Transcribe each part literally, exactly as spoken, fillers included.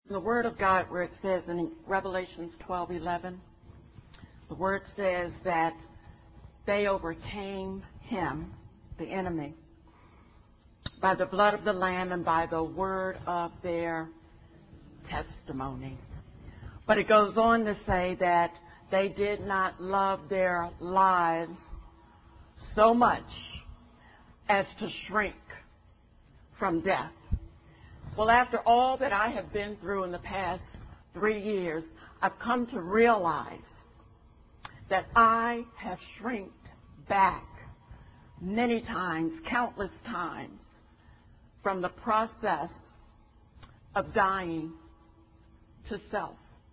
The Word of God, where it says in Revelations twelve eleven, the Word says that they overcame him, the enemy, by the blood of the Lamb and by the word of their testimony. But it goes on to say that they did not love their lives so much as to shrink from death. Well, after all that I have been through in the past three years, I've come to realize that I have shrinked back many times, countless times, from the process of dying to self.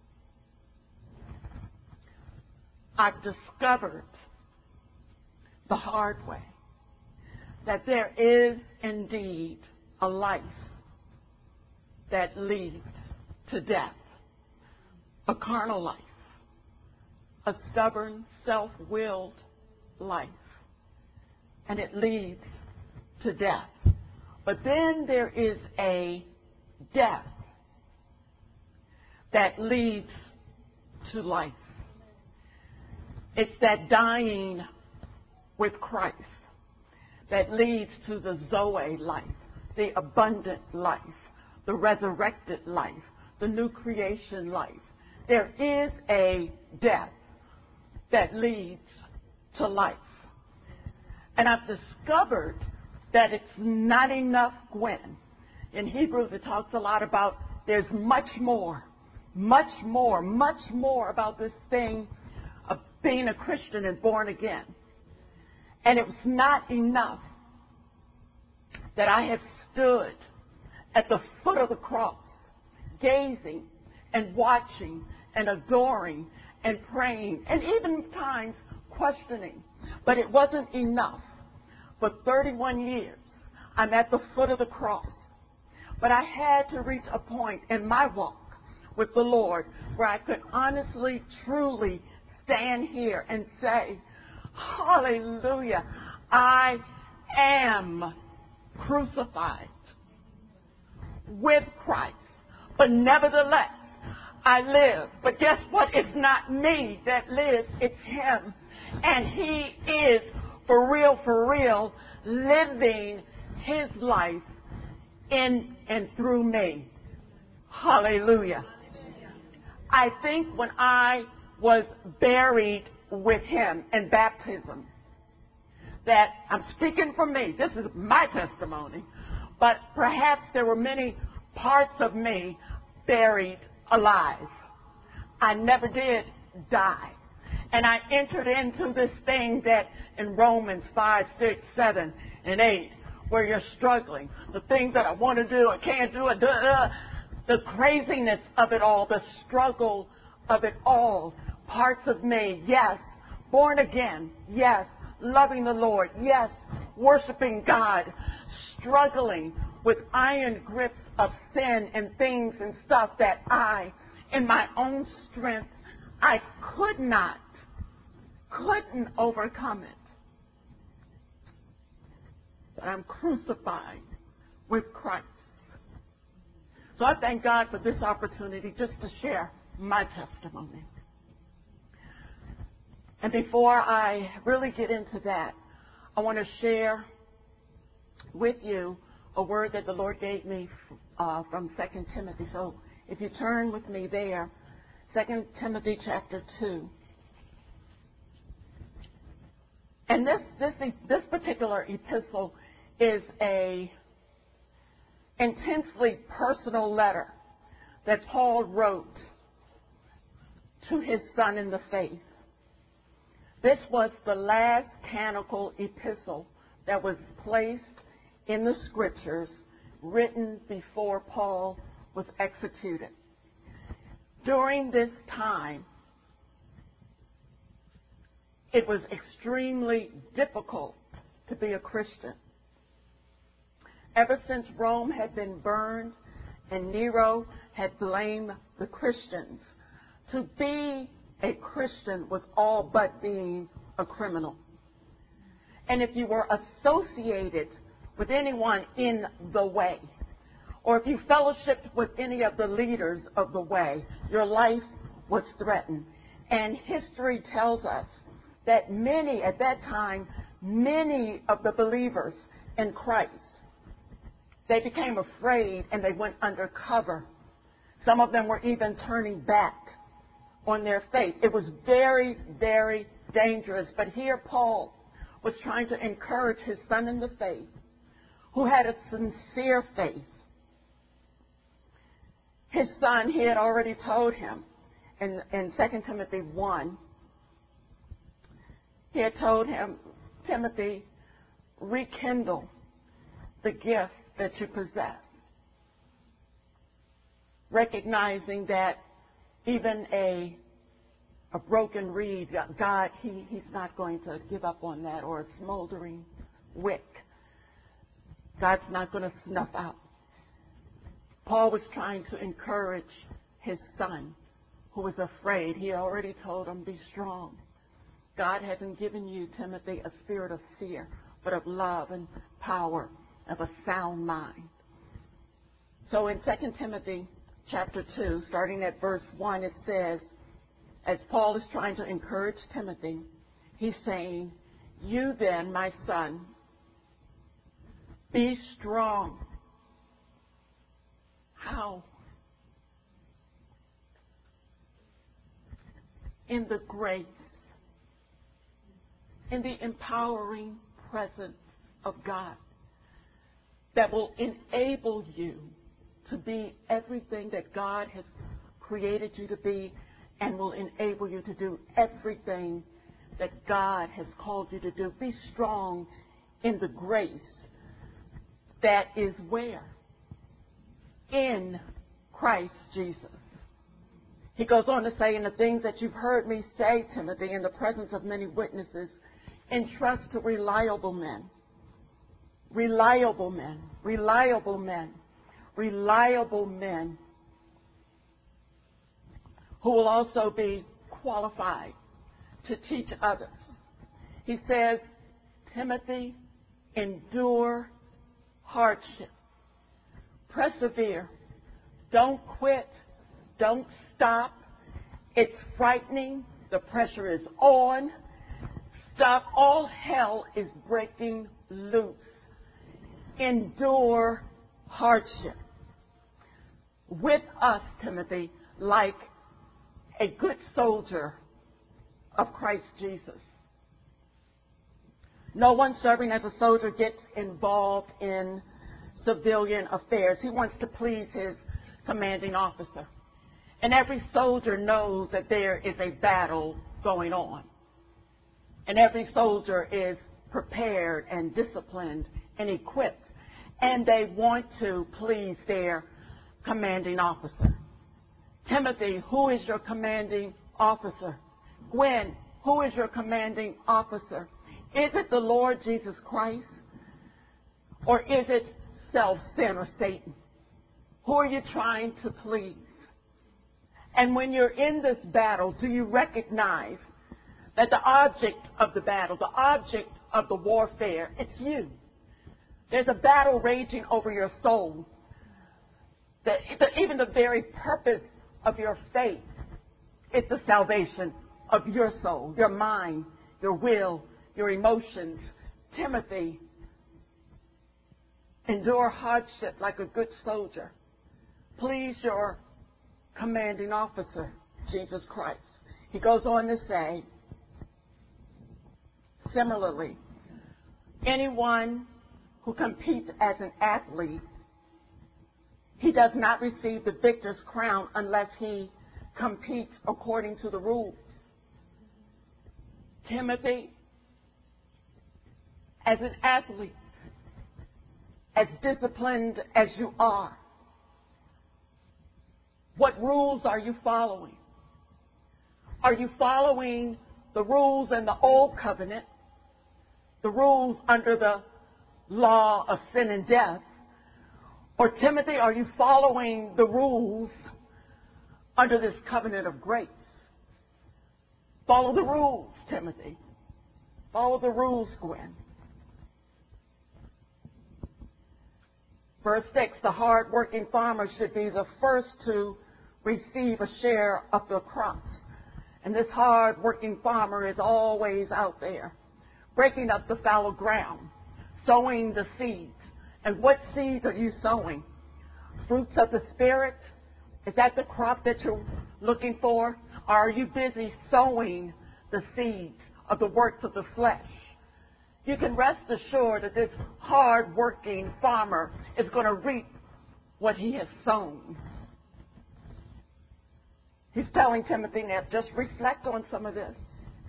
I've discovered the hard way that there is indeed a life that leads to death, a carnal life, a stubborn, self-willed life, and it leads to death. But then there is a death that leads to life. It's that dying with Christ that leads to the Zoe life, the abundant life, the resurrected life, the new creation life. There is a death that leads to life. And I've discovered that it's not enough, Gwen. In Hebrews, it talks a lot about there's much more, much more, much more about this thing of being a Christian and born again. And it was not enough that I have stood at the foot of the cross, gazing and watching and adoring and praying and even times questioning. But it wasn't enough. For thirty-one years, I'm at the foot of the cross. But I had to reach a point in my walk with the Lord where I could honestly, truly stand here and say, hallelujah, I am crucified with Christ. But nevertheless, I live. But guess what? It's not me that lives. It's him. And he is, for real, for real, living his life in and through me. Hallelujah. I think when I was buried with him in baptism, that I'm speaking for me. This is my testimony. But perhaps there were many parts of me buried alive. I never did die. And I entered into this thing that in Romans five, six, seven, and eight, where you're struggling. The things that I want to do, I can't do it. Duh, duh. The craziness of it all, the struggle of it all. Parts of me, yes. Born again, yes. Loving the Lord, yes. Worshiping God. Struggling with iron grips of sin and things and stuff that I, in my own strength, I could not, couldn't overcome it. But I'm crucified with Christ. So I thank God for this opportunity just to share my testimony. And before I really get into that, I want to share with you a word that the Lord gave me uh, from Second Timothy. So if you turn with me there, Second Timothy chapter two. And this this this particular epistle is a intensely personal letter that Paul wrote to his son in the faith. This was the last canonical epistle that was placed in the scriptures, written before Paul was executed. During this time, it was extremely difficult to be a Christian. Ever since Rome had been burned and Nero had blamed the Christians, to be a Christian was all but being a criminal. And if you were associated with anyone in the way, or if you fellowshipped with any of the leaders of the way, your life was threatened. And history tells us that many, at that time, many of the believers in Christ, they became afraid and they went undercover. Some of them were even turning back on their faith. It was very, very dangerous. But here Paul was trying to encourage his son in the faith, who had a sincere faith. His son, he had already told him in, in Second Timothy one, he had told him, Timothy, rekindle the gift that you possess. Recognizing that even a a broken reed, God, he, he's not going to give up on that, or a smoldering wick. God's not going to snuff out. Paul was trying to encourage his son, who was afraid. He already told him, be strong. God hasn't given you, Timothy, a spirit of fear, but of love and power, of a sound mind. So in Second Timothy chapter two, starting at verse one, it says, as Paul is trying to encourage Timothy, he's saying, you then, my son, be strong. How? In the grace, in the empowering presence of God that will enable you to be everything that God has created you to be, and will enable you to do everything that God has called you to do. Be strong in the grace that is where? In Christ Jesus. He goes on to say, in the things that you've heard me say, Timothy, in the presence of many witnesses, entrust to reliable men. Reliable men. Reliable men. Reliable men. Who will also be qualified to teach others. He says, Timothy, endure hardship. Persevere. Don't quit. Don't stop. It's frightening. The pressure is on. Stop. All hell is breaking loose. Endure hardship. With us, Timothy, like a good soldier of Christ Jesus. No one serving as a soldier gets involved in civilian affairs. He wants to please his commanding officer. And every soldier knows that there is a battle going on. And every soldier is prepared and disciplined and equipped. And they want to please their commanding officer. Timothy, who is your commanding officer? Gwen, who is your commanding officer? Is it the Lord Jesus Christ? Or is it self, sin, or Satan? Who are you trying to please? And when you're in this battle, do you recognize that the object of the battle, the object of the warfare, it's you? There's a battle raging over your soul. That even the very purpose of your faith is the salvation of your soul, your mind, your will, your emotions. Timothy, endure hardship like a good soldier. Please your commanding officer, Jesus Christ. He goes on to say, similarly, anyone who competes as an athlete, he does not receive the victor's crown unless he competes according to the rules. Timothy, as an athlete, as disciplined as you are, what rules are you following? Are you following the rules in the old covenant, the rules under the law of sin and death? Or, Timothy, are you following the rules under this covenant of grace? Follow the rules, Timothy. Follow the rules, Gwen. Verse six, the hard-working farmer should be the first to receive a share of the crops. And this hard-working farmer is always out there, breaking up the fallow ground, sowing the seeds. And what seeds are you sowing? Fruits of the Spirit? Is that the crop that you're looking for? Or are you busy sowing the seeds of the works of the flesh? You can rest assured that this hard-working farmer is going to reap what he has sown. He's telling Timothy now, just reflect on some of this.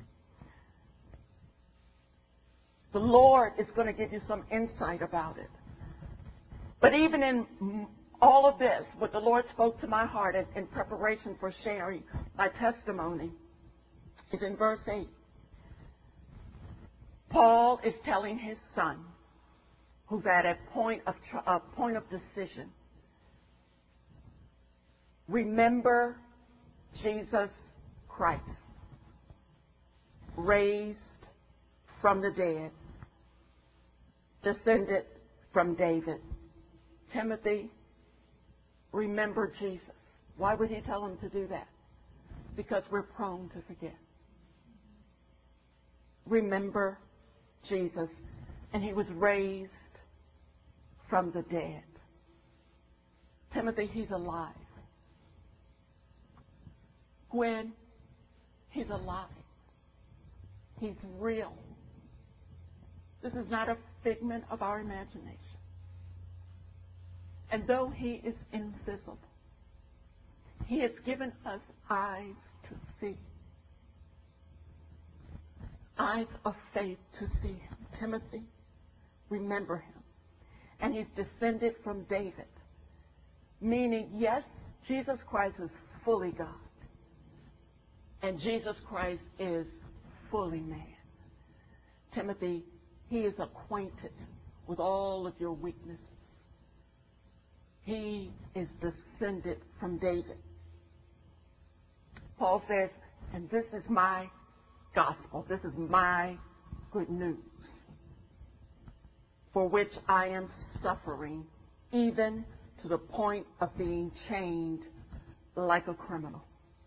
The Lord is going to give you some insight about it. But even in all of this, what the Lord spoke to my heart in, in preparation for sharing my testimony is in verse eight. Paul is telling his son, who's at a point of, a point of decision, remember Jesus Christ, raised from the dead, descended from David. Timothy, remember Jesus. Why would he tell him to do that? Because we're prone to forget. Remember Jesus, and he was raised from the dead. Timothy, he's alive. Gwen, he's alive. He's real. This is not a figment of our imagination. And though he is invisible, he has given us eyes to see. Eyes of faith to see him. Timothy, remember him. And he's descended from David. Meaning, yes, Jesus Christ is fully God. And Jesus Christ is fully man. Timothy, he is acquainted with all of your weaknesses. He is descended from David. Paul says, and this is my gospel. This is my good news, for which I am suffering, even to the point of being chained like a criminal.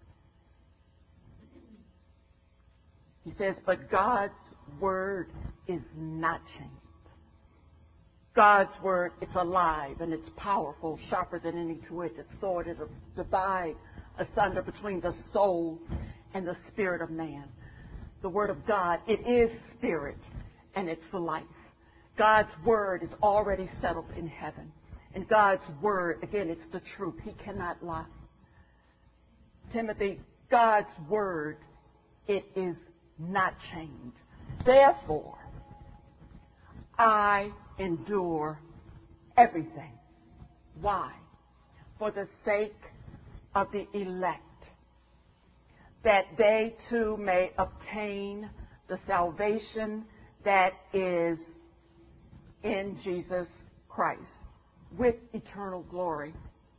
He says, but God's word is not chained. God's word, it's alive and it's powerful, sharper than any two-edged sword. It'll divide asunder between the soul and the spirit of man. The word of God, it is spirit and it's life. God's word is already settled in heaven. And God's word, again, it's the truth. He cannot lie. Timothy, God's word, it is not chained. Therefore, I endure everything. Why? For the sake of the elect, that they too may obtain the salvation that is in Jesus Christ with eternal glory.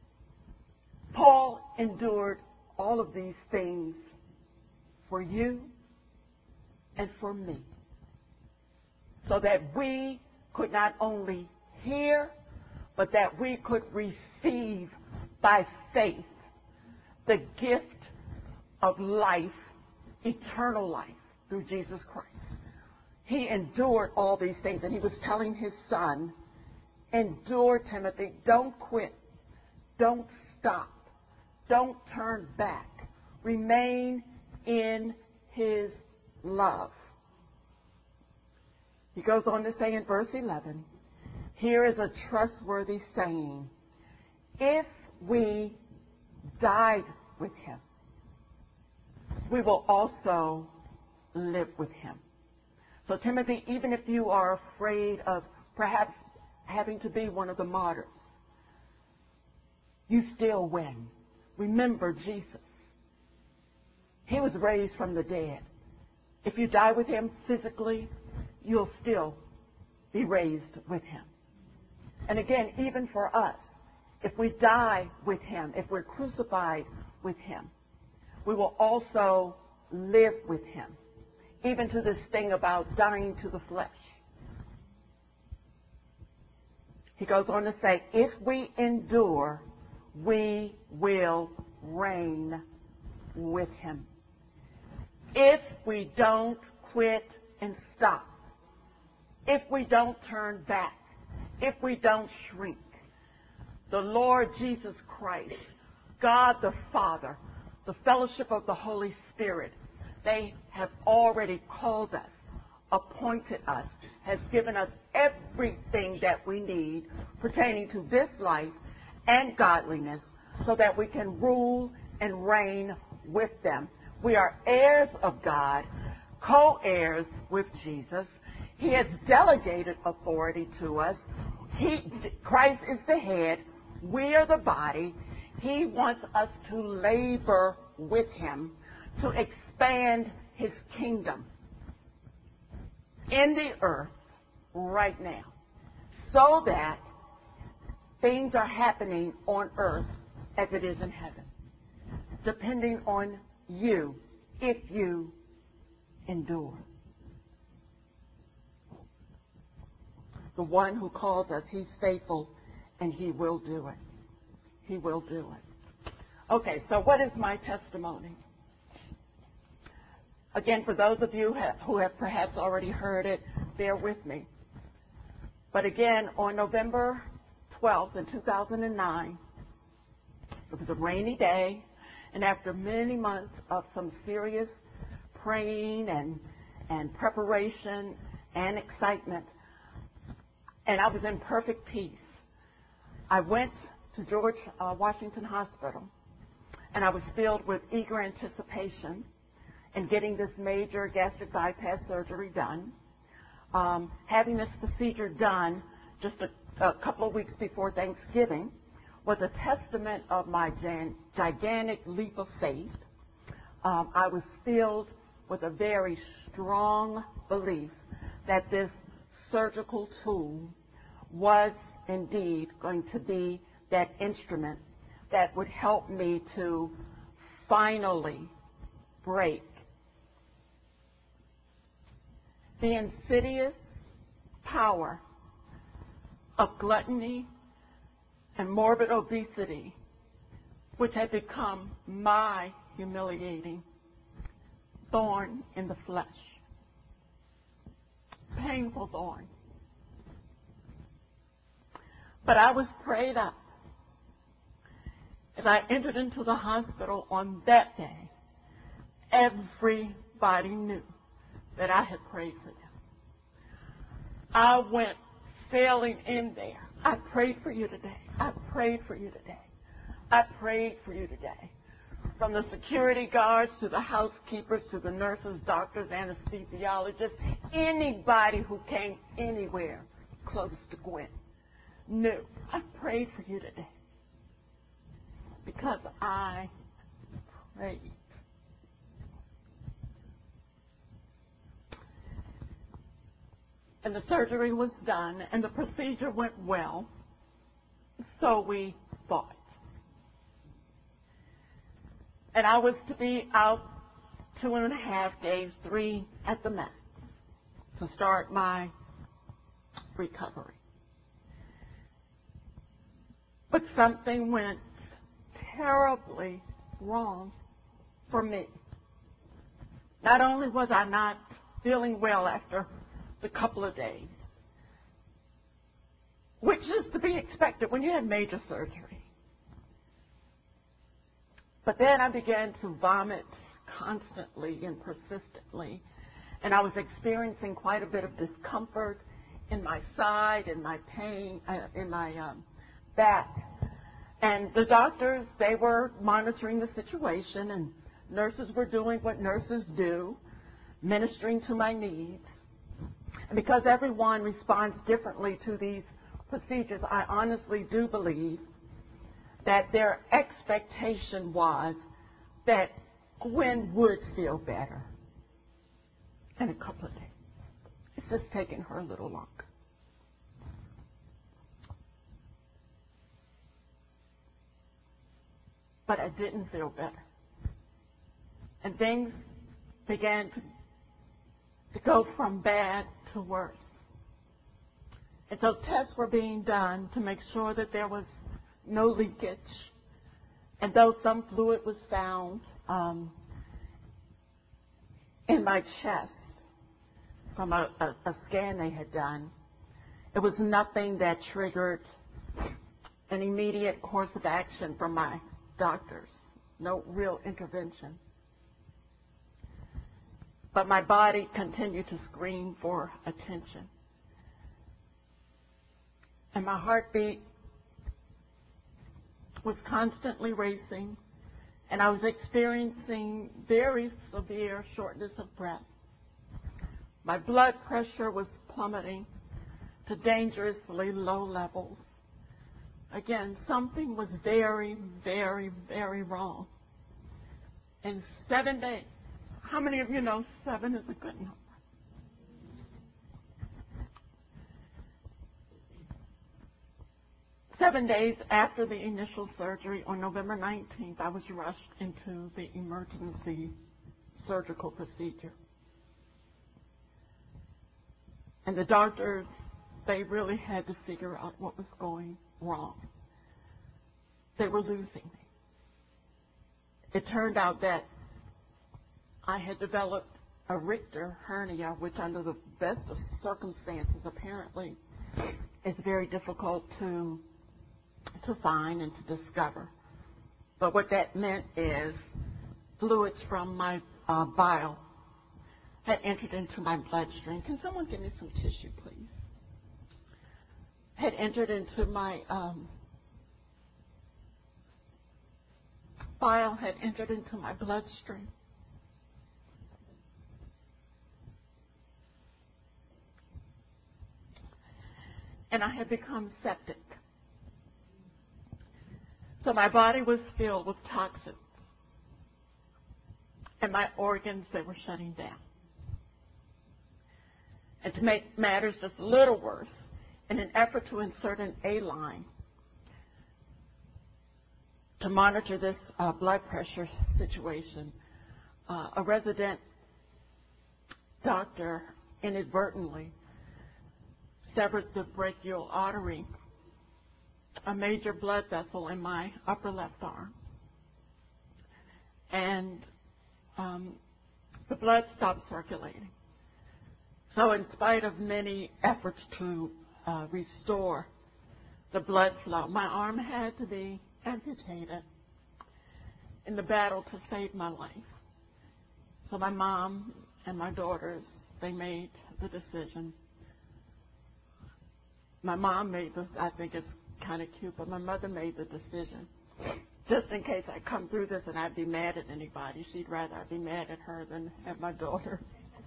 Paul endured all of these things for you and for me, so that we could not only hear, but that we could receive by faith the gift of life, eternal life, through Jesus Christ. He endured all these things, and he was telling his son, endure, Timothy, don't quit, don't stop, don't turn back, remain in his love. He goes on to say in verse eleven, here is a trustworthy saying, if we died with him, we will also live with him. So Timothy, even if you are afraid of perhaps having to be one of the martyrs, you still win. Remember Jesus. He was raised from the dead. If you die with him physically, you'll still be raised with him. And again, even for us, if we die with him, if we're crucified with him, we will also live with him. Even to this thing about dying to the flesh. He goes on to say, if we endure, we will reign with him. If we don't quit and stop, if we don't turn back, if we don't shrink, the Lord Jesus Christ, God the Father, the fellowship of the Holy Spirit, they have already called us, appointed us, has given us everything that we need pertaining to this life and godliness so that we can rule and reign with them. We are heirs of God, co-heirs with Jesus. He has delegated authority to us. He, Christ is the head. We are the body. He wants us to labor with him to expand his kingdom in the earth right now so that things are happening on earth as it is in heaven, depending on you if you endure. The one who calls us, he's faithful, and he will do it. He will do it. Okay, so what is my testimony? Again, for those of you who have perhaps already heard it, bear with me. But again, on November twelfth in two thousand nine, it was a rainy day, and after many months of some serious praying and, and preparation and excitement, and I was in perfect peace, I went to George uh, Washington Hospital, and I was filled with eager anticipation in getting this major gastric bypass surgery done. Um, having this procedure done just a, a couple of weeks before Thanksgiving was a testament of my gian- gigantic leap of faith. Um, I was filled with a very strong belief that this surgical tool was indeed going to be that instrument that would help me to finally break the insidious power of gluttony and morbid obesity, which had become my humiliating thorn in the flesh. Painful thorn. But I was prayed up. As I entered into the hospital on that day, everybody knew that I had prayed for them. I went sailing in there. I prayed for you today. I prayed for you today. I prayed for you today. From the security guards to the housekeepers to the nurses, doctors, anesthesiologists, anybody who came anywhere close to Gwen knew I prayed for you today because I prayed. And the surgery was done, and the procedure went well, so we thought. And I was to be out two and a half days, three at the max, to start my recovery. But something went terribly wrong for me. Not only was I not feeling well after the couple of days, which is to be expected when you have major surgery, but then I began to vomit constantly and persistently, and I was experiencing quite a bit of discomfort in my side, in my pain, uh, in my um, back. And the doctors, they were monitoring the situation, and nurses were doing what nurses do, ministering to my needs. And because everyone responds differently to these procedures, I honestly do believe that their expectation was that Gwen would feel better in a couple of days. It's just taking her a little longer. But I didn't feel better. And things began to, to go from bad to worse. And so tests were being done to make sure that there was no leakage. And though some fluid was found um, in my chest from a, a, a scan they had done, it was nothing that triggered an immediate course of action from my doctors. No real intervention. But my body continued to scream for attention. And my heartbeat was constantly racing, and I was experiencing very severe shortness of breath. My blood pressure was plummeting to dangerously low levels. Again, something was very, very, very wrong. In seven days, how many of you know seven is a good number? Seven days after the initial surgery, on November nineteenth, I was rushed into the emergency surgical procedure. And the doctors, they really had to figure out what was going wrong. They were losing me. It turned out that I had developed a Richter hernia, which under the best of circumstances apparently is very difficult to to find and to discover. But what that meant is fluids from my uh, bile had entered into my bloodstream. Can someone give me some tissue, please? Had entered into my um, bile had entered into my bloodstream. And I had become septic. So my body was filled with toxins. And my organs, they were shutting down. And to make matters just a little worse, in an effort to insert an A-line to monitor this uh, blood pressure situation, uh, a resident doctor inadvertently severed the brachial artery, a major blood vessel in my upper left arm. And um, the blood stopped circulating. So in spite of many efforts to uh, restore the blood flow, my arm had to be amputated in the battle to save my life. So my mom and my daughters, they made the decision. My mom made this, I think it's kind of cute, but my mother made the decision. Just in case I come through this and I'd be mad at anybody, she'd rather I'd be mad at her than at my daughter.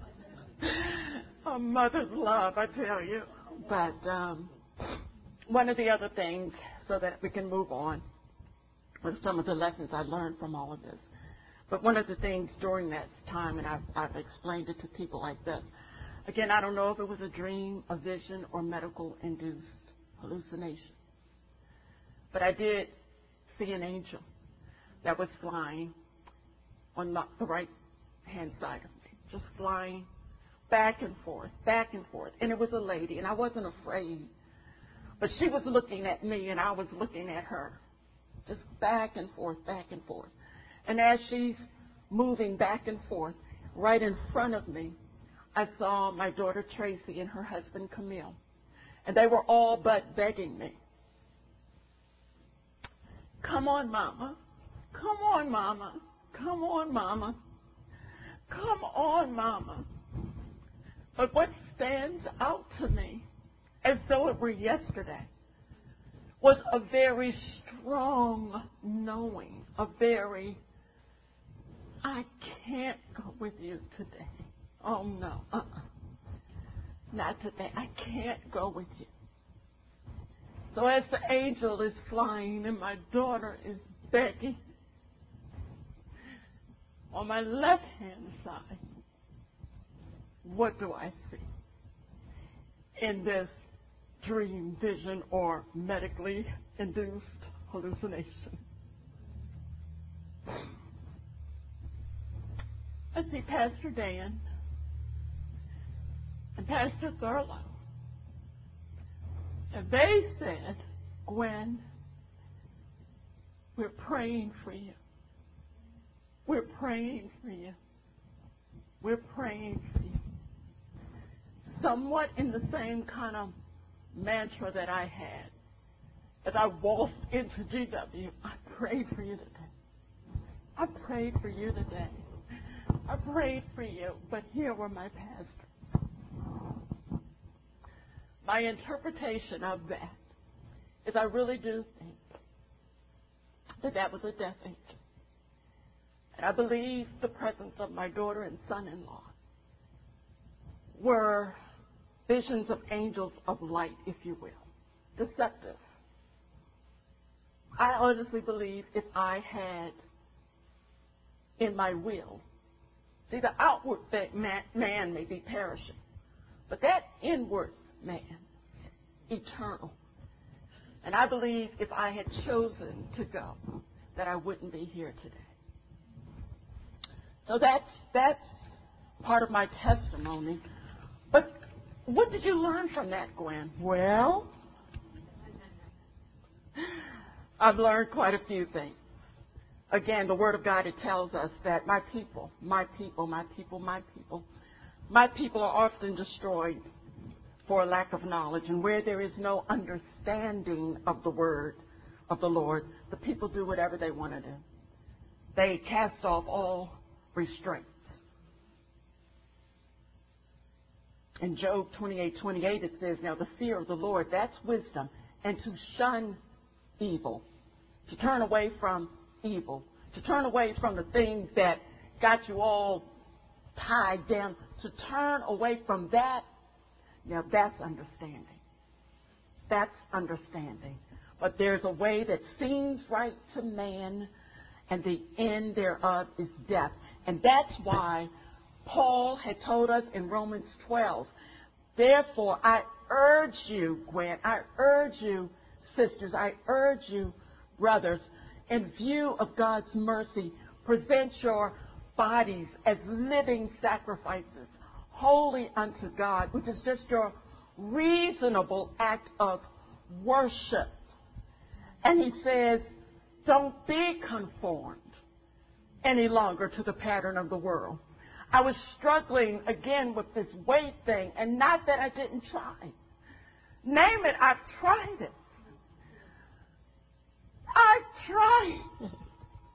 A mother's love, I tell you. But um, one of the other things, so that we can move on with some of the lessons I learned from all of this. But one of the things during that time, and I've, I've explained it to people like this, again, I don't know if it was a dream, a vision, or medical-induced hallucination. But I did see an angel that was flying on the, the right-hand side of me, just flying back and forth, back and forth. And it was a lady, and I wasn't afraid. But she was looking at me, and I was looking at her, just back and forth, back and forth. And as she's moving back and forth, right in front of me, I saw my daughter Tracy and her husband Camille. And they were all but begging me, come on, Mama. Come on, Mama. Come on, Mama. Come on, Mama. But what stands out to me, as though it were yesterday, was a very strong knowing, a very, I can't go with you today. Oh, no. Uh-uh. Not today. I can't go with you. So as the angel is flying and my daughter is begging, on my left-hand side, what do I see in this dream, vision, or medically induced hallucination? I see Pastor Dan and Pastor Thurlow And they said, Gwen, we're praying for you. We're praying for you. We're praying for you. Somewhat in the same kind of mantra that I had as I walked into G W. I prayed for you today. I prayed for you today. I prayed for you, but here were my pastors. My interpretation of that is I really do think that that was a death angel. And I believe the presence of my daughter and son-in-law were visions of angels of light, if you will, deceptive. I honestly believe if I had in my will, see, the outward man may be perishing, but that inward man, eternal. And I believe if I had chosen to go, that I wouldn't be here today. So that's, that's part of my testimony. But what did you learn from that, Gwen? Well, I've learned quite a few things. Again, the Word of God, it tells us that my people, my people, my people, my people, my people are often destroyed for a lack of knowledge. And where there is no understanding of the Word of the Lord, the people do whatever they want to do. They cast off all restraints. In Job twenty-eight twenty-eight, it says, now the fear of the Lord, that's wisdom, and to shun evil, to turn away from evil, to turn away from the things that got you all tied down, to turn away from that. Now that's understanding. That's understanding. But there's a way that seems right to man, and the end thereof is death. And that's why Paul had told us in Romans twelve, therefore I urge you, Gwen, I urge you, sisters, I urge you, brothers, in view of God's mercy, present your bodies as living sacrifices, holy unto God, which is just your reasonable act of worship. And he says, don't be conformed any longer to the pattern of the world. I was struggling again with this weight thing, and not that I didn't try. Name it, I've tried it. I've tried it.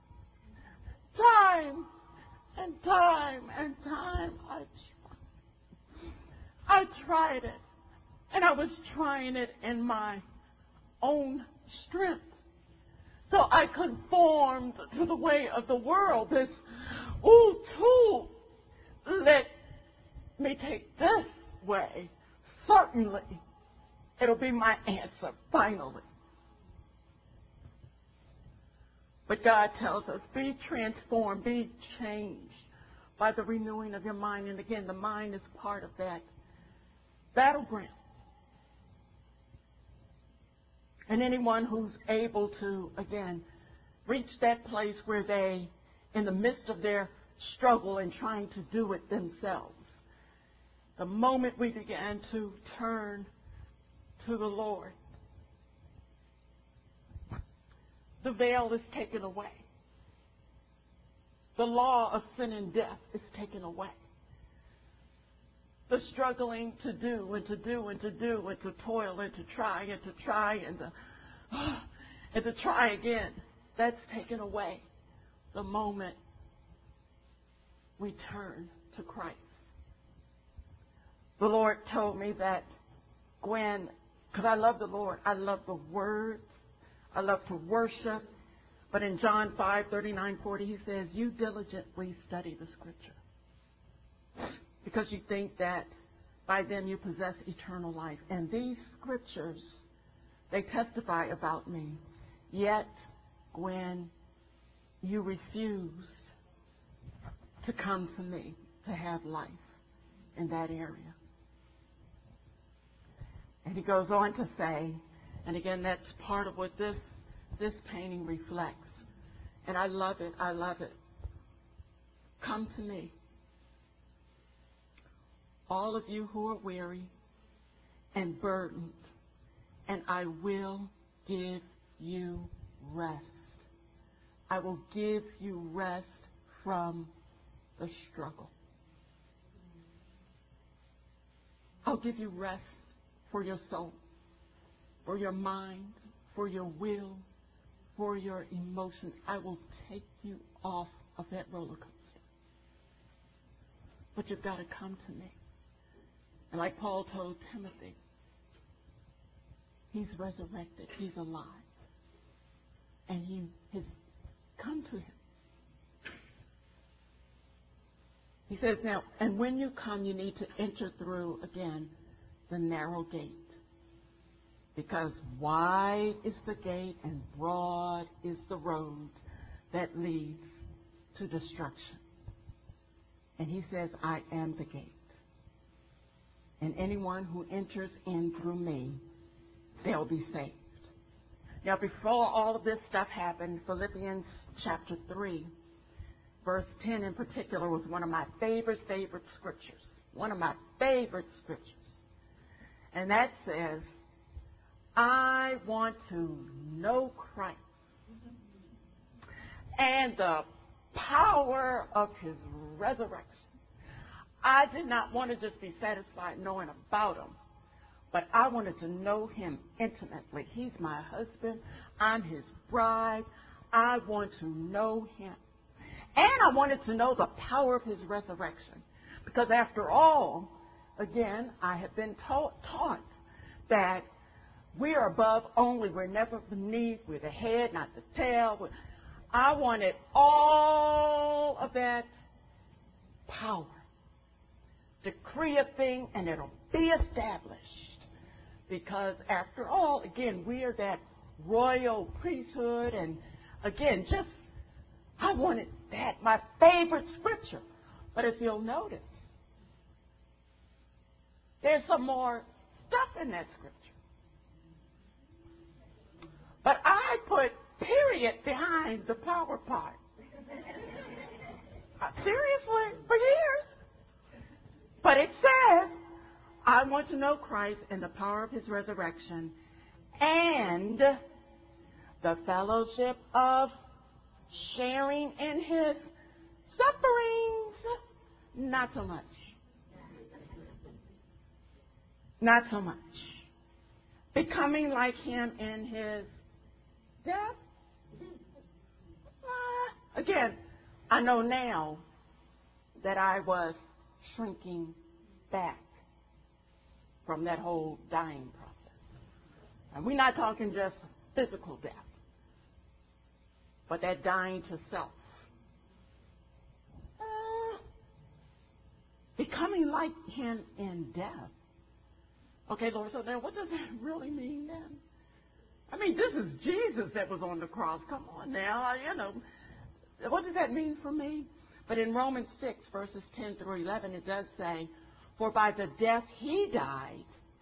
Time and time and time I tried. I tried it. And I was trying it in my own strength. So I conformed to the way of the world. This, ooh, tool, let me take this way. Certainly, it'll be my answer, finally. But God tells us, be transformed, be changed by the renewing of your mind. And again, the mind is part of that battleground. And anyone who's able to, again, reach that place where they, in the midst of their struggle and trying to do it themselves, the moment we began to turn to the Lord, the veil is taken away. The law of sin and death is taken away. The struggling to do and to do and to do and to toil and to try and to try and to, and to try again, that's taken away the moment we turn to Christ. The Lord told me that, Gwen, because I love the Lord, I love the Word, I love to worship. But in John five, thirty-nine, forty, he says, you diligently study the Scripture because you think that by them you possess eternal life. And these Scriptures, they testify about me. Yet, Gwen, you refused to come to me to have life in that area. And he goes on to say, and again, that's part of what this, this painting reflects. And I love it. I love it. Come to me, all of you who are weary and burdened and I will give you rest. I will give you rest from the struggle. I'll give you rest for your soul, for your mind, for your will, for your emotions. I will take you off of that roller coaster. But you've got to come to me. And like Paul told Timothy, he's resurrected. He's alive. And he has come to him. He says, now, and when you come, you need to enter through, again, the narrow gate. Because wide is the gate and broad is the road that leads to destruction. And he says, I am the gate. And anyone who enters in through me, they'll be saved. Now, before all of this stuff happened, Philippians chapter three, verse ten in particular, was one of my favorite, favorite scriptures. One of my favorite scriptures. And that says, I want to know Christ and the power of his resurrection. I did not want to just be satisfied knowing about him, but I wanted to know him intimately. He's my husband. I'm his bride. I want to know him. And I wanted to know the power of his resurrection. Because after all, again, I have been taught, taught that we are above only. We're never beneath. We're the head, not the tail. I wanted all of that power. Decree a thing and it'll be established. Because after all, again, we are that royal priesthood. And again, just, I wanted that, my favorite scripture. But if you'll notice, there's some more stuff in that scripture. But I put period behind the power part. Seriously, for years. But it says, I want to know Christ and the power of his resurrection and the fellowship of sharing in his sufferings. Not so much. Not so much. Becoming like him in his death. Uh, again, I know now that I was shrinking back from that whole dying process. And we're not talking just physical death, but that dying to self. Uh, becoming like him in death. Okay, Lord, so then what does that really mean then? I mean, this is Jesus that was on the cross. Come on now, you know. What does that mean for me? But in Romans six, verses ten through eleven, it does say, for by the death he died,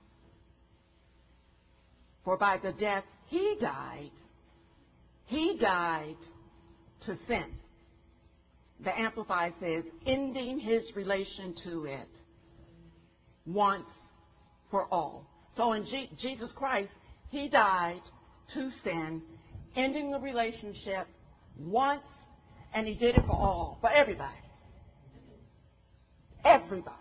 for by the death he died, he died to sin. The Amplified says, ending his relation to it once for all. So in G- Jesus Christ, he died to sin, ending the relationship once, and he did it for all, for everybody. Everybody.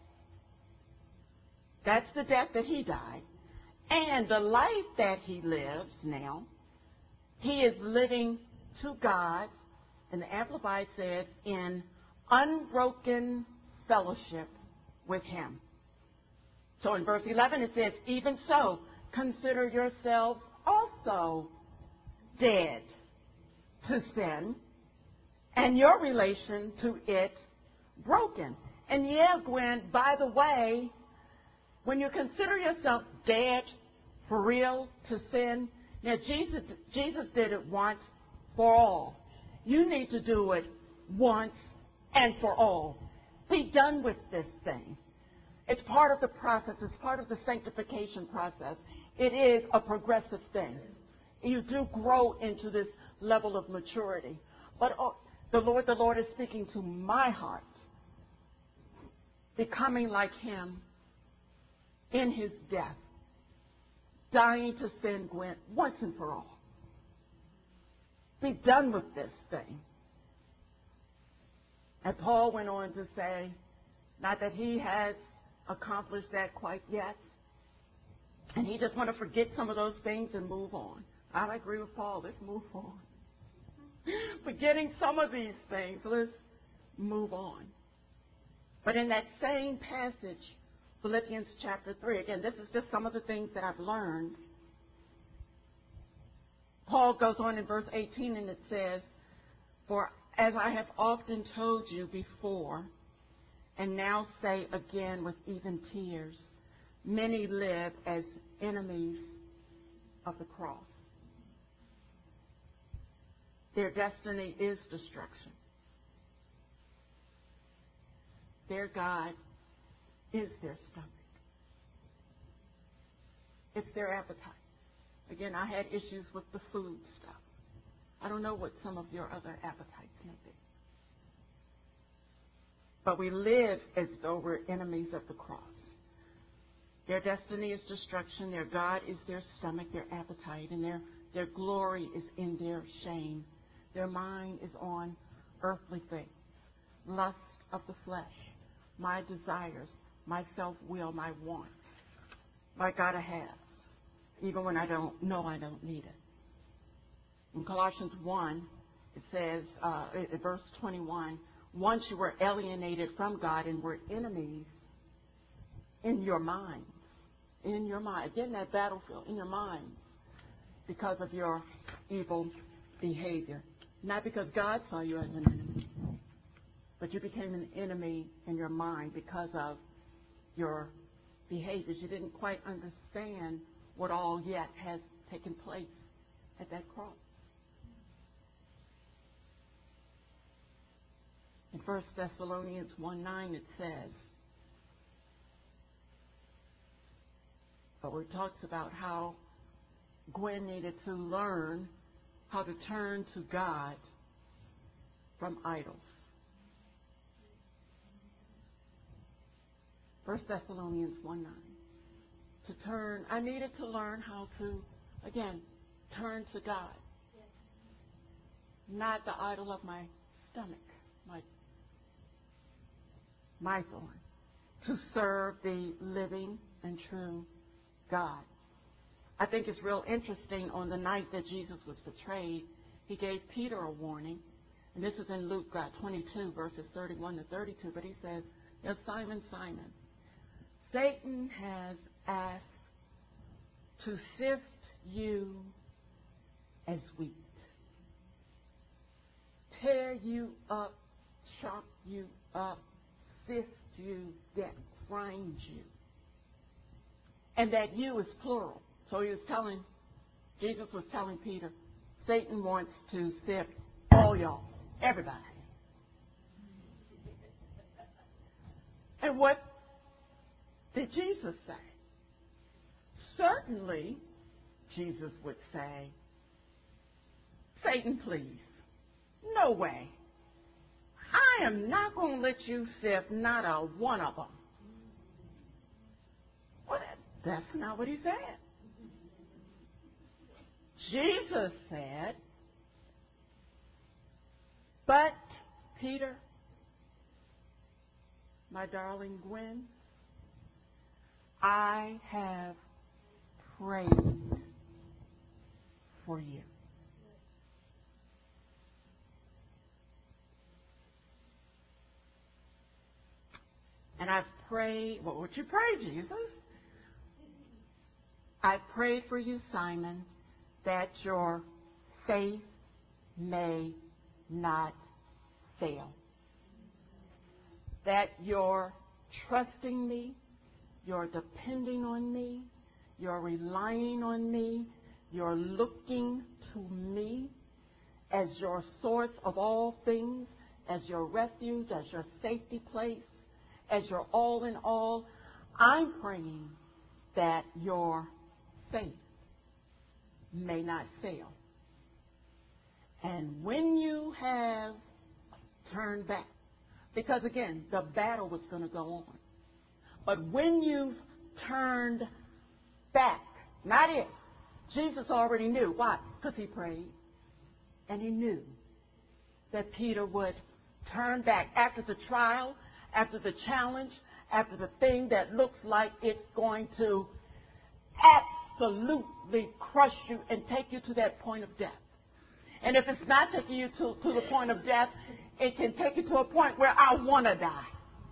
That's the death that he died. And the life that he lives now, he is living to God, and the Amplified says, in unbroken fellowship with him. So in verse eleven it says, even so, consider yourselves also dead to sin, and your relation to it broken. And yeah, Gwen, by the way, when you consider yourself dead for real to sin, now Jesus, Jesus did it once for all. You need to do it once and for all. Be done with this thing. It's part of the process. It's part of the sanctification process. It is a progressive thing. You do grow into this level of maturity. But oh, the Lord, the Lord is speaking to my heart. Becoming like him in his death. dying to sin, Gwen, once and for all. Be done with this thing. And Paul went on to say, not that he has accomplished that quite yet, and he just want to forget some of those things and move on. I agree with Paul. Let's move on. Forgetting some of these things, let's move on. But in that same passage, Philippians chapter three, again, this is just some of the things that I've learned. Paul goes on in verse eighteen, and it says, "For as I have often told you before, and now say again with even tears, many live as enemies of the cross. Their destiny is destruction. Their God is their stomach. It's their appetite." Again, I had issues with the food stuff. I don't know what some of your other appetites may be. But we live as though we're enemies of the cross. Their destiny is destruction. Their God is their stomach, their appetite, and their, their glory is in their shame. Their mind is on earthly things, lust of the flesh, my desires, my self-will, my wants, my gotta have, even when I don't know I don't need it. In Colossians one, it says, uh, in verse twenty-one, once you were alienated from God and were enemies in your minds, in your mind, again, that battlefield, in your minds, because of your evil behavior. Not because God saw you as an enemy, but you became an enemy in your mind because of your behaviors. You didn't quite understand what all yet has taken place at that cross. In First Thessalonians one nine, it says, but it talks about how Gwen needed to learn how to turn to God from idols. First Thessalonians one nine. To turn, I needed to learn how to, again, turn to God. Not the idol of my stomach, my, my thorn. To serve the living and true God. I think it's real interesting, on the night that Jesus was betrayed, he gave Peter a warning. And this is in Luke uh, twenty-two, verses thirty-one to thirty-two. But he says, "Now Simon, Simon, Satan has asked to sift you as wheat. Tear you up, chop you up, sift you, get, grind you." And that "you" is plural. So he was telling, Jesus was telling Peter, Satan wants to sift all y'all, everybody. And what did Jesus say? Certainly, Jesus would say, "Satan, please, no way. I am not going to let you sift not a one of them." Well, that, that's not what he said. Jesus said, "But, Peter, my darling Gwen, I have prayed for you." And I've prayed, what would you pray, Jesus? "I prayed for you, Simon, that your faith may not fail. That you're trusting me, you're depending on me, you're relying on me, you're looking to me as your source of all things, as your refuge, as your safety place, as your all in all. I'm praying that your faith may not fail. And when you have turned back, because again, the battle was going to go on, but when you've turned back Not if. Jesus already knew. Why? Because he prayed. And he knew that Peter would turn back after the trial, after the challenge, after the thing that looks like it's going to absolutely crush you and take you to that point of death. And if it's not taking you to, to the point of death, it can take you to a point where I want to die.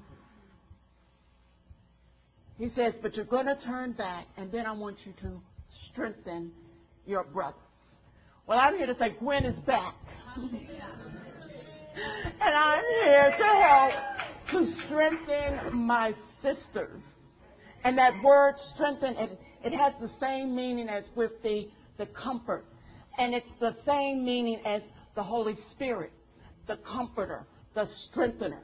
He says, but you're going to turn back, and then I want you to strengthen your brothers. Well, I'm here to say Gwen is back. And I'm here to help to strengthen my sisters. And that word strengthen, it, it has the same meaning as with the, the comfort. And it's the same meaning as the Holy Spirit, the comforter, the strengthener.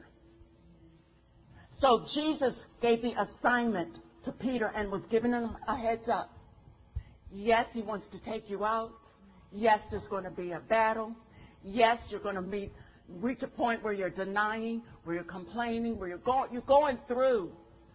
So Jesus gave the assignment to Peter and was giving him a heads up. Yes, he wants to take you out. Yes, there's going to be a battle. Yes, you're going to meet, reach a point where you're denying, where you're complaining, where you're going, you're going through.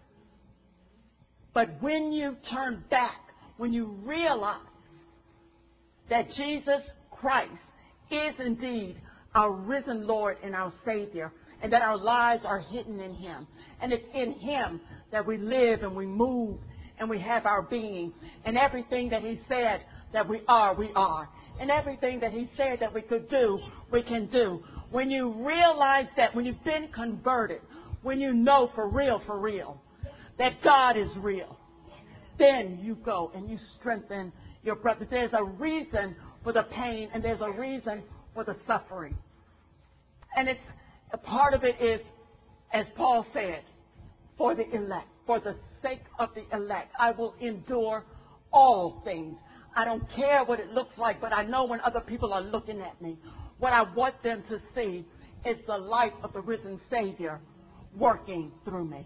But when you turn back, when you realize that Jesus Christ is indeed our risen Lord and our Savior, and that our lives are hidden in Him, and it's in Him that we live and we move and we have our being, and everything that He said that we are, we are, and everything that He said that we could do, we can do. When you realize that, when you've been converted, when you know for real, for real, that God is real, then you go and you strengthen your brother. There's a reason for the pain, and there's a reason for the suffering. And it's a part of it is, as Paul said, for the elect, for the sake of the elect, I will endure all things. I don't care what it looks like, but I know when other people are looking at me, what I want them to see is the life of the risen Savior working through me.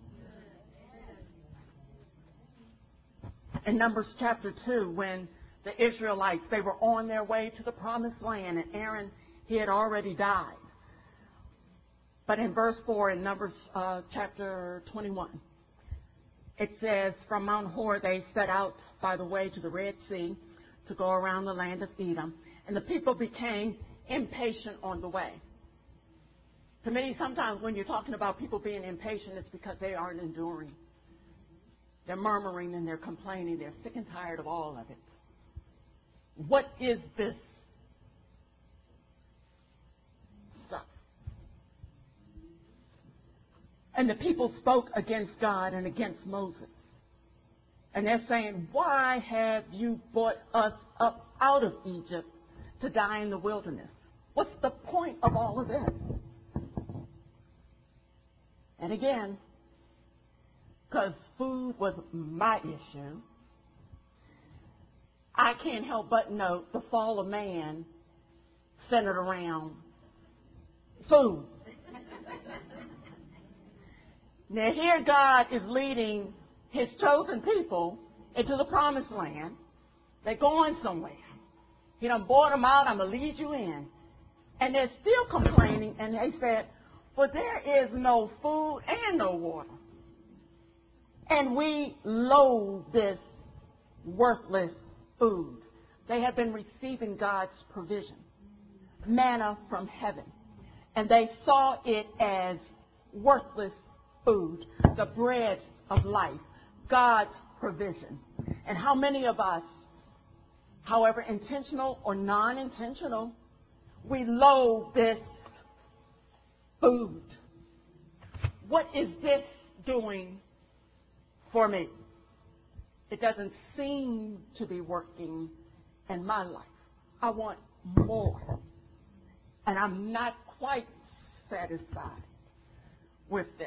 In Numbers chapter two, when the Israelites, they were on their way to the promised land, and Aaron, he had already died. But in verse four in Numbers uh, chapter twenty-one, it says, from Mount Hor they set out by the way to the Red Sea to go around the land of Edom. And the people became impatient on the way. To me, sometimes when you're talking about people being impatient, it's because they aren't enduring. They're murmuring and they're complaining. They're sick and tired of all of it. What is this stuff? And the people spoke against God and against Moses. And they're saying, why have you brought us up out of Egypt to die in the wilderness? What's the point of all of this? And again, because food was my issue, I can't help but note the fall of man centered around food. Now here God is leading His chosen people into the promised land. They're going somewhere. He done brought them out. I'm going to lead you in. And they're still complaining. And they said, for there is no food and no water. And we loathe this worthless food. They have been receiving God's provision, manna from heaven. And they saw it as worthless food, the bread of life, God's provision. And how many of us, however intentional or non-intentional, we loathe this food? What is this doing for me? It doesn't seem to be working in my life. I want more. And I'm not quite satisfied with this.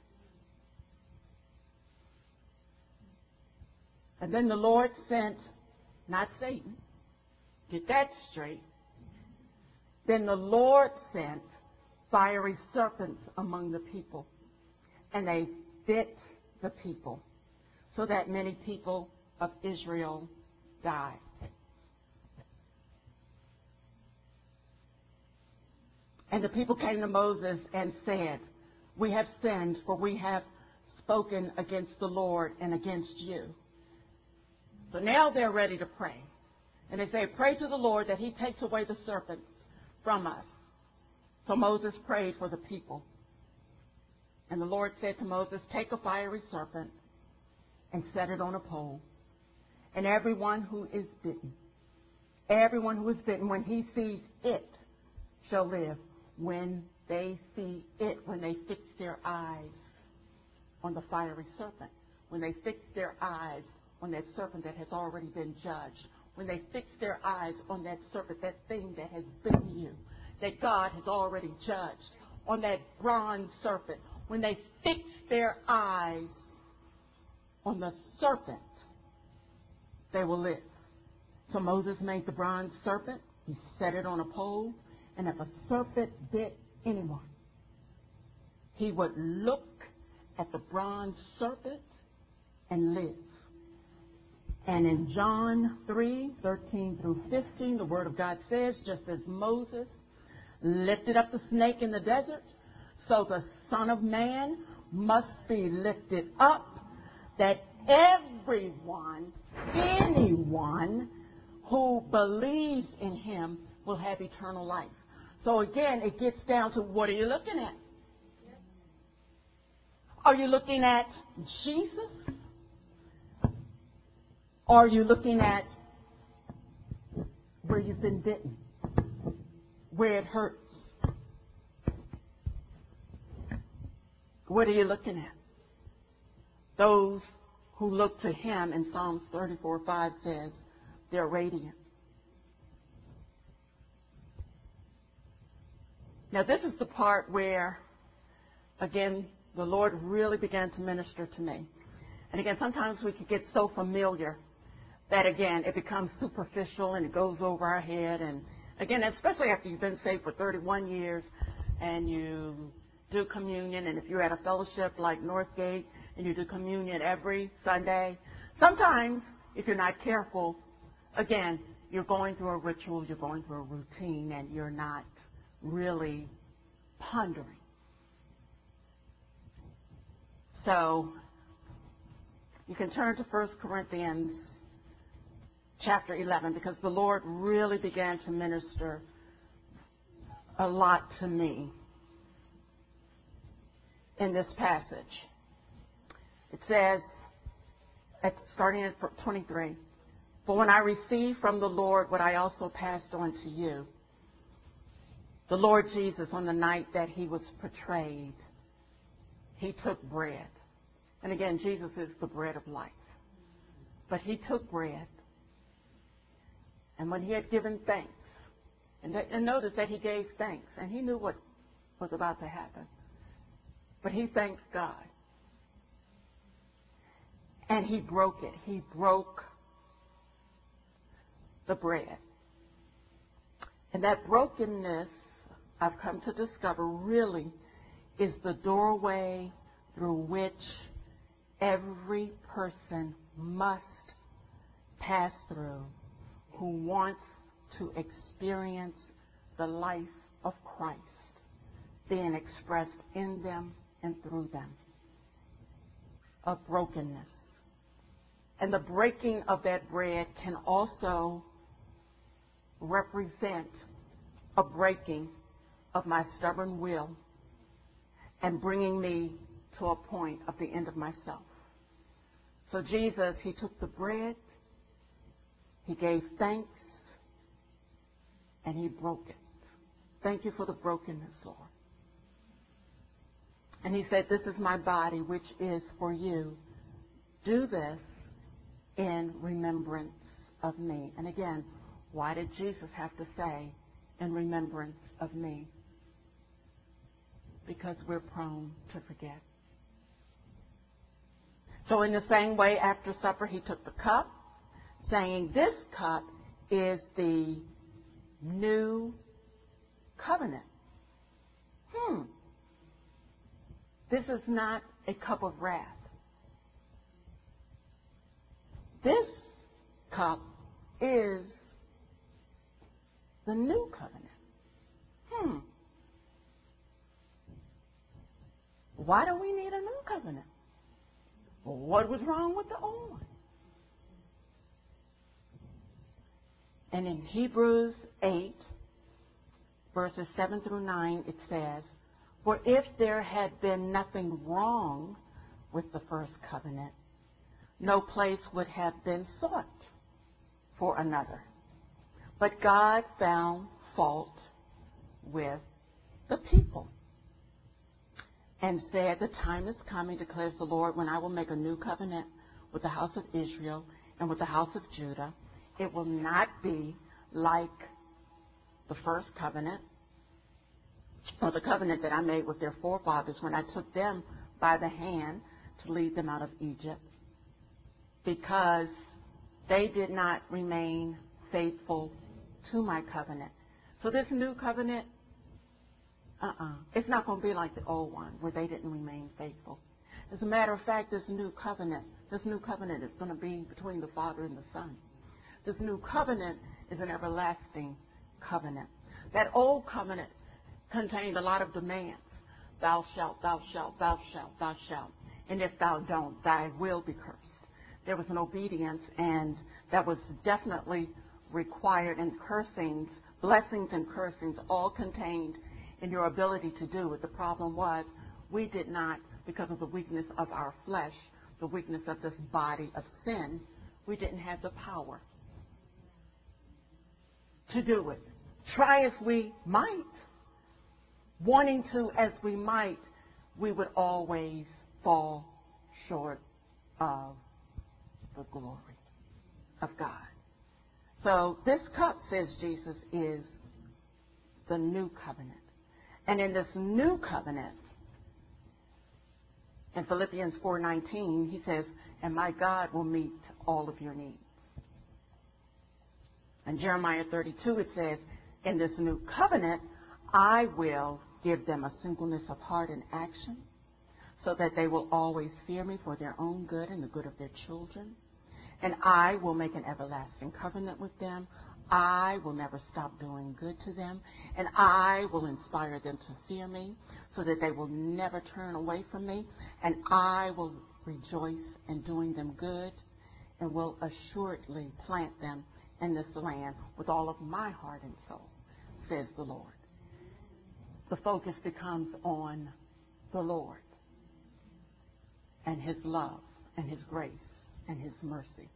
And then the Lord sent, not Satan, get that straight. Then the Lord sent fiery serpents among the people, and they bit the people, so that many people of Israel died. And the people came to Moses and said, we have sinned, for we have spoken against the Lord and against you. So now they're ready to pray. And they say, pray to the Lord that he takes away the serpents from us. So Moses prayed for the people. And the Lord said to Moses, take a fiery serpent and set it on a pole. And everyone who is bitten, everyone who is bitten, when he sees it, shall live. When they see it, when they fix their eyes on the fiery serpent, when they fix their eyes on that serpent that has already been judged, when they fix their eyes on that serpent, that thing that has bitten you, that God has already judged, on that bronze serpent, when they fix their eyes on the serpent, they will live. So Moses made the bronze serpent. He set it on a pole. And if a serpent bit anyone, he would look at the bronze serpent and live. And in John three, thirteen through fifteen, the Word of God says, just as Moses lifted up the snake in the desert, so the Son of Man must be lifted up, that everyone, anyone who believes in him will have eternal life. So again, it gets down to, what are you looking at? Are you looking at Jesus? Or are you looking at where you've been bitten, where it hurts? What are you looking at? Those who look to him, in Psalms thirty-four five says, they're radiant. Now, this is the part where, again, the Lord really began to minister to me. And again, sometimes we can get so familiar that, again, it becomes superficial and it goes over our head. And, again, especially after you've been saved for thirty-one years and you do communion, and if you're at a fellowship like Northgate and you do communion every Sunday, sometimes, if you're not careful, again, you're going through a ritual, you're going through a routine, and you're not really pondering. So you can turn to First Corinthians chapter eleven, because the Lord really began to minister a lot to me in this passage. It says, at, starting at twenty-three, for when I received from the Lord what I also passed on to you, the Lord Jesus, on the night that he was betrayed, he took bread. And again, Jesus is the bread of life. But he took bread, and when he had given thanks, and, th- and notice that he gave thanks, and he knew what was about to happen, but he thanked God. And he broke it. He broke the bread. And that brokenness, I've come to discover, really is the doorway through which every person must pass through who wants to experience the life of Christ being expressed in them and through them. A brokenness. And the breaking of that bread can also represent a breaking of my stubborn will and bringing me to a point of the end of myself. So Jesus, he took the bread, he gave thanks, and he broke it. Thank you for the brokenness, Lord. And he said, this is my body, which is for you. Do this in remembrance of me. And again, why did Jesus have to say, in remembrance of me? Because we're prone to forget. So in the same way, after supper, he took the cup, saying, this cup is the new covenant. Hmm. This is not a cup of wrath. This cup is the new covenant. Hmm. Why do we need a new covenant? Well, what was wrong with the old one? And in Hebrews eight, verses seven through nine, it says, "For if there had been nothing wrong with the first covenant, no place would have been sought for another. But God found fault with the people and said, the time is coming, declares the Lord, when I will make a new covenant with the house of Israel and with the house of Judah. It will not be like the first covenant, or the covenant that I made with their forefathers when I took them by the hand to lead them out of Egypt, because they did not remain faithful to my covenant." So this new covenant, uh-uh, it's not going to be like the old one where they didn't remain faithful. As a matter of fact, this new covenant, this new covenant is going to be between the Father and the Son. This new covenant is an everlasting covenant. That old covenant contained a lot of demands. Thou shalt, thou shalt, thou shalt, thou shalt. And if thou don't, thy will be cursed. There was an obedience, and that was definitely required, and cursings, blessings and cursings, all contained in your ability to do it. The problem was we did not, because of the weakness of our flesh, the weakness of this body of sin, we didn't have the power to do it. Try as we might, wanting to as we might, we would always fall short of the glory of God. So this cup, says Jesus, is the new covenant. And in this new covenant, in Philippians four nineteen, he says, "And my God will meet all of your needs." In Jeremiah thirty-two, it says, "In this new covenant, I will give them a singleness of heart and action, so that they will always fear me for their own good and the good of their children. And I will make an everlasting covenant with them. I will never stop doing good to them. And I will inspire them to fear me, so that they will never turn away from me. And I will rejoice in doing them good, and will assuredly plant them in this land with all of my heart and soul, says the Lord." The focus becomes on the Lord and His love and His grace and His mercy.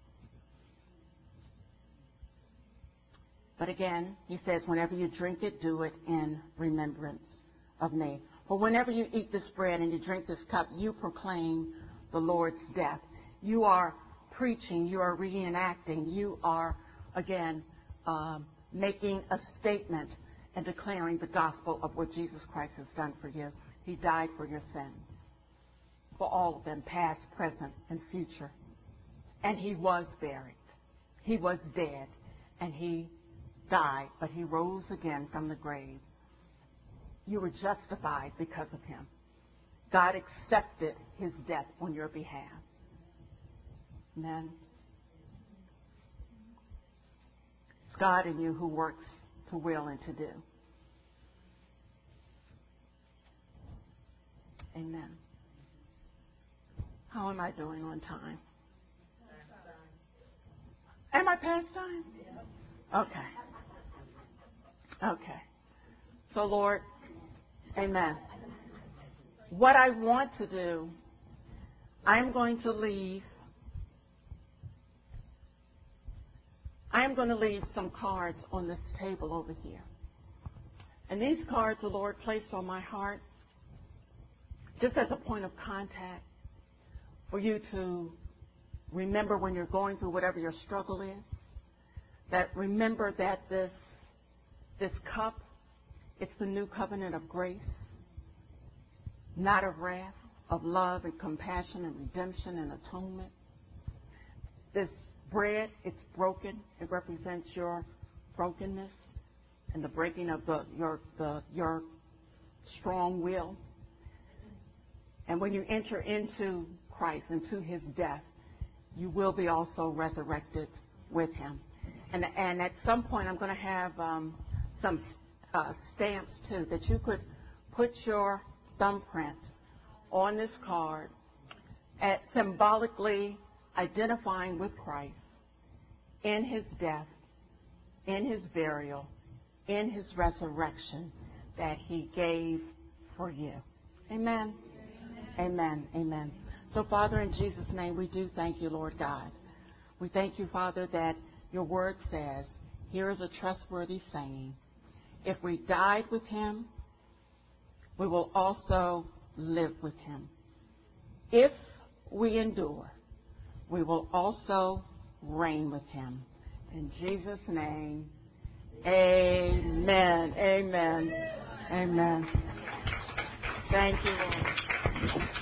But again, he says, "Whenever you drink it, do it in remembrance of me. For whenever you eat this bread and you drink this cup, you proclaim the Lord's death." You are preaching, you are reenacting, you are, again, um, making a statement and declaring the gospel of what Jesus Christ has done for you. He died for your sins, for all of them, past, present, and future. And He was buried. He was dead, and He died, but He rose again from the grave. You were justified because of Him. God accepted His death on your behalf. Amen. It's God in you who works to will and to do. Amen. How am I doing on time? Am I past time? Okay. Okay. So, Lord, amen. What I want to do, I'm going to leave. I am going to leave some cards on this table over here. And these cards the Lord placed on my heart just as a point of contact for you to remember when you're going through whatever your struggle is. That remember that this, this cup, it's the new covenant of grace, not of wrath, of love and compassion and redemption and atonement. This bread, it's broken. It represents your brokenness and the breaking of the, your, the, your strong will. And when you enter into Christ, into His death, you will be also resurrected with Him. And, and at some point, I'm going to have um, some uh, stamps, too, that you could put your thumbprint on this card at symbolically identifying with Christ in His death, in his burial, in his resurrection that he gave for you. Amen. Amen. Amen. Amen. So, Father, in Jesus' name, we do thank you, Lord God. We thank you, Father, that your word says, here is a trustworthy saying, if we died with him, we will also live with him. If we endure, we will also reign with him. In Jesus' name, amen. Amen. Amen. Thank you, Lord.